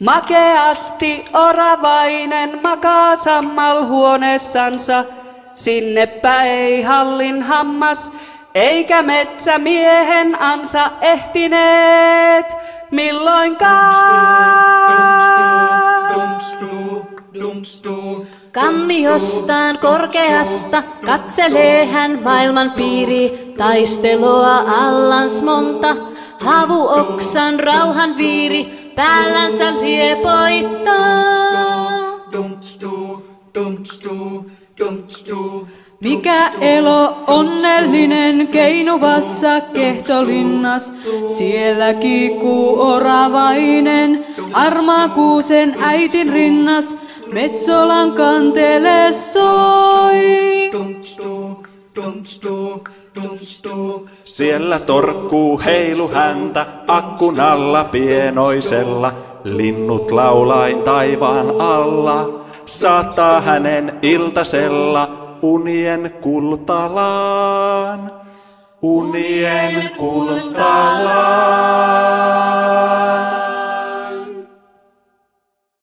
Makeasti oravainen makaa sammalhuoneessansa, sinnepä ei hallin hammas, eikä metsämiehen ansa ehtineet milloinkaan. Kammiostaan korkeasta katselee hän maailman piiri, taistelua allans monta, havuoksan rauhan viiri, päällänsä liepoittaa. Mikä elo onnellinen keinuvassa kehtolinnas, siellä kiikuu oravainen, armakuusen äitin rinnas, Metsolan kantele soi. Siellä torkkuu heilu häntä akkun alla pienoisella, linnut laulain taivaan alla, saattaa hänen iltasella unien kultalaan. Unien kultalaan.